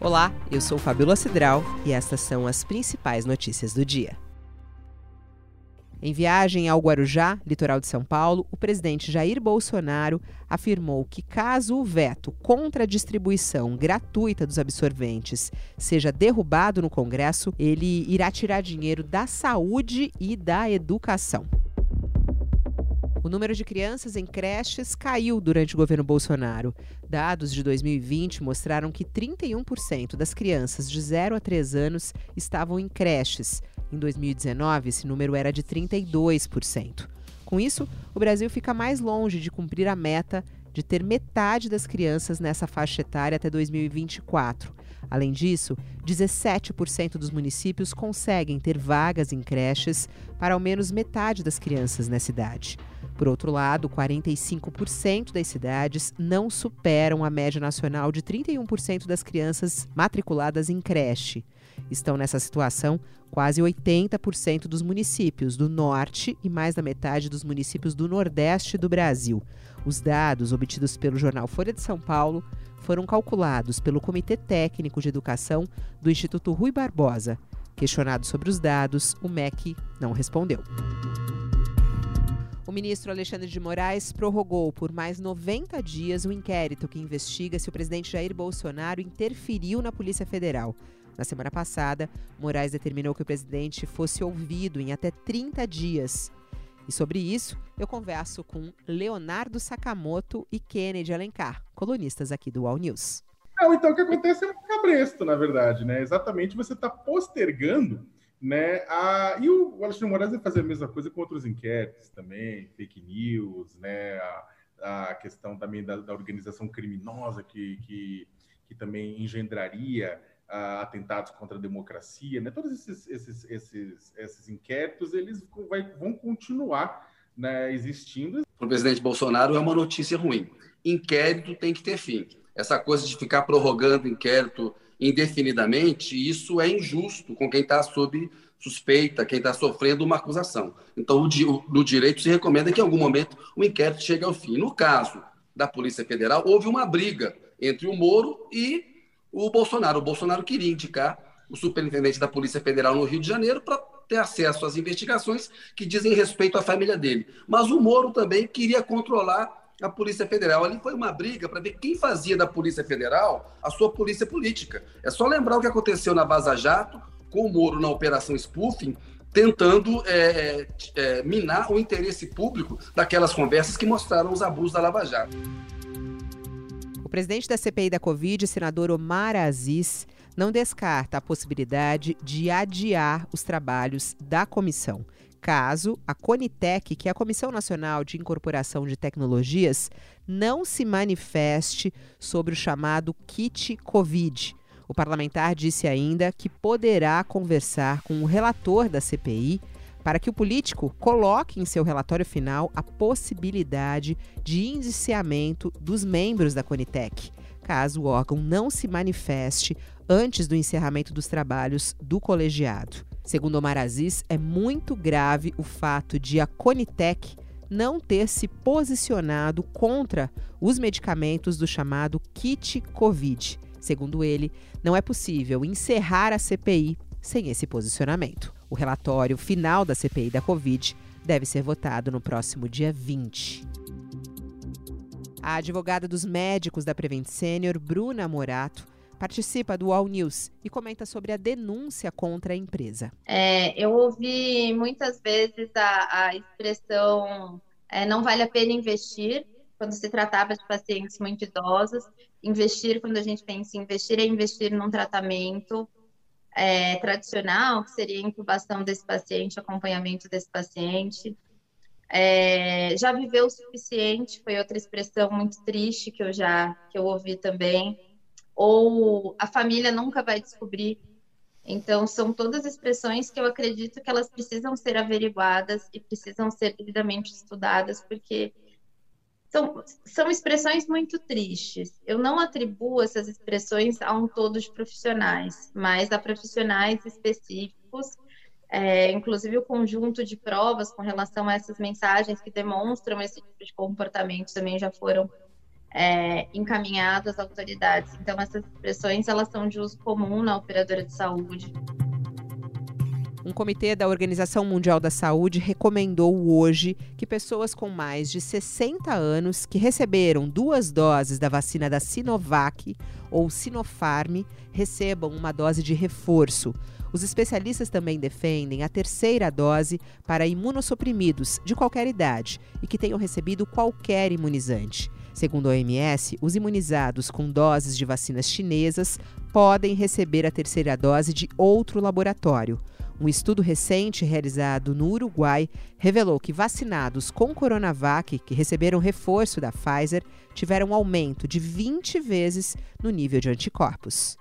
Olá, eu sou Fabíola Cidral e estas são as principais notícias do dia. Em viagem ao Guarujá, litoral de São Paulo, o presidente Jair Bolsonaro afirmou que caso o veto contra a distribuição gratuita dos absorventes seja derrubado no Congresso, ele irá tirar dinheiro da saúde e da educação. O número de crianças em creches caiu durante o governo Bolsonaro. Dados de 2020 mostraram que 31% das crianças de 0 a 3 anos estavam em creches. Em 2019, esse número era de 32%. Com isso, o Brasil fica mais longe de cumprir a meta de ter metade das crianças nessa faixa etária até 2024. Além disso, 17% dos municípios conseguem ter vagas em creches para ao menos metade das crianças nessa idade. Por outro lado, 45% das cidades não superam a média nacional de 31% das crianças matriculadas em creche. Estão nessa situação quase 80% dos municípios do norte e mais da metade dos municípios do nordeste do Brasil. Os dados obtidos pelo jornal Folha de São Paulo foram calculados pelo Comitê Técnico de Educação do Instituto Rui Barbosa. Questionado sobre os dados, o MEC não respondeu. O ministro Alexandre de Moraes prorrogou por mais 90 dias o inquérito que investiga se o presidente Jair Bolsonaro interferiu na Polícia Federal. Na semana passada, Moraes determinou que o presidente fosse ouvido em até 30 dias. E sobre isso, eu converso com Leonardo Sakamoto e Kennedy Alencar, colunistas aqui do UOL News. Então o que acontece é um cabresto, na verdade, né? Exatamente, você está postergando, né? E o Alexandre de Moraes vai fazer a mesma coisa com outros inquéritos também, fake news, né? A questão também da organização criminosa que também engendraria atentados contra a democracia, né? Todos esses inquéritos, eles vão continuar, né, existindo. Para o presidente Bolsonaro é uma notícia ruim. Inquérito tem que ter fim. Essa coisa de ficar prorrogando inquérito indefinidamente, isso é injusto com quem está sob suspeita, quem está sofrendo uma acusação. Então, no direito se recomenda que em algum momento o inquérito chegue ao fim. No caso da Polícia Federal, houve uma briga entre o Moro e o Bolsonaro. O Bolsonaro queria indicar o superintendente da Polícia Federal no Rio de Janeiro para ter acesso às investigações que dizem respeito à família dele. Mas o Moro também queria controlar a Polícia Federal. Ali foi uma briga para ver quem fazia da Polícia Federal a sua polícia política. É só lembrar o que aconteceu na Vaza Jato, com o Moro na Operação Spoofing, tentando minar o interesse público daquelas conversas que mostraram os abusos da Lava Jato. O presidente da CPI da Covid, senador Omar Aziz, não descarta a possibilidade de adiar os trabalhos da comissão, caso a Conitec, que é a Comissão Nacional de Incorporação de Tecnologias, não se manifeste sobre o chamado kit Covid. O parlamentar disse ainda que poderá conversar com o relator da CPI para que o político coloque em seu relatório final a possibilidade de indiciamento dos membros da Conitec, caso o órgão não se manifeste antes do encerramento dos trabalhos do colegiado. Segundo Omar Aziz, é muito grave o fato de a Conitec não ter se posicionado contra os medicamentos do chamado kit Covid. Segundo ele, não é possível encerrar a CPI sem esse posicionamento. O relatório final da CPI da Covid deve ser votado no próximo dia 20. A advogada dos médicos da Prevent Senior, Bruna Morato, participa do UOL News e comenta sobre a denúncia contra a empresa. Eu ouvi muitas vezes a expressão não vale a pena investir quando se tratava de pacientes muito idosos. Investir, quando a gente pensa em investir, é investir num tratamento tradicional, que seria a incubação desse paciente, acompanhamento desse paciente. Já viveu o suficiente, foi outra expressão muito triste que eu ouvi também. Ou a família nunca vai descobrir. Então, são todas expressões que eu acredito que elas precisam ser averiguadas e precisam ser devidamente estudadas, porque são expressões muito tristes. Eu não atribuo essas expressões a um todo de profissionais, mas a profissionais específicos, inclusive o conjunto de provas com relação a essas mensagens que demonstram esse tipo de comportamento também já foram encaminhado às autoridades. Então, essas expressões, elas são de uso comum na operadora de saúde. Um comitê da Organização Mundial da Saúde recomendou hoje que pessoas com mais de 60 anos que receberam 2 doses da vacina da Sinovac ou Sinopharm recebam uma dose de reforço. Os especialistas também defendem a 3ª dose para imunossuprimidos de qualquer idade e que tenham recebido qualquer imunizante. Segundo a OMS, os imunizados com doses de vacinas chinesas podem receber a 3ª dose de outro laboratório. Um estudo recente realizado no Uruguai revelou que vacinados com Coronavac, que receberam reforço da Pfizer, tiveram um aumento de 20 vezes no nível de anticorpos.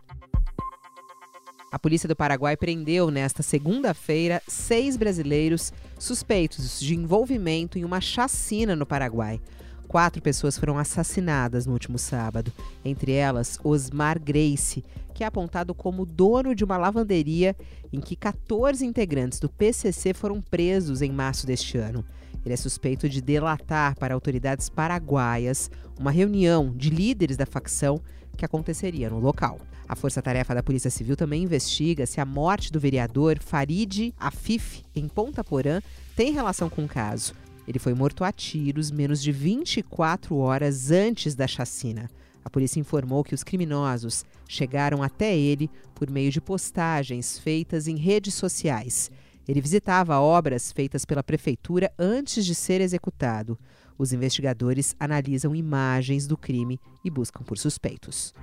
A polícia do Paraguai prendeu nesta segunda-feira 6 brasileiros suspeitos de envolvimento em uma chacina no Paraguai. 4 pessoas foram assassinadas no último sábado, entre elas Osmar Grace, que é apontado como dono de uma lavanderia em que 14 integrantes do PCC foram presos em março deste ano. Ele é suspeito de delatar para autoridades paraguaias uma reunião de líderes da facção que aconteceria no local. A Força-Tarefa da Polícia Civil também investiga se a morte do vereador Farid Afif, em Ponta Porã, tem relação com o caso. Ele foi morto a tiros menos de 24 horas antes da chacina. A polícia informou que os criminosos chegaram até ele por meio de postagens feitas em redes sociais. Ele visitava obras feitas pela prefeitura antes de ser executado. Os investigadores analisam imagens do crime e buscam por suspeitos.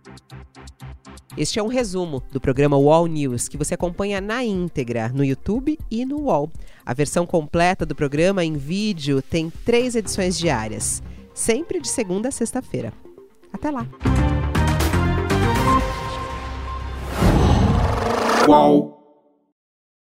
Este é um resumo do programa UOL News, que você acompanha na íntegra no YouTube e no UOL. A versão completa do programa em vídeo tem 3 edições diárias, sempre de segunda a sexta-feira. Até lá! UOL.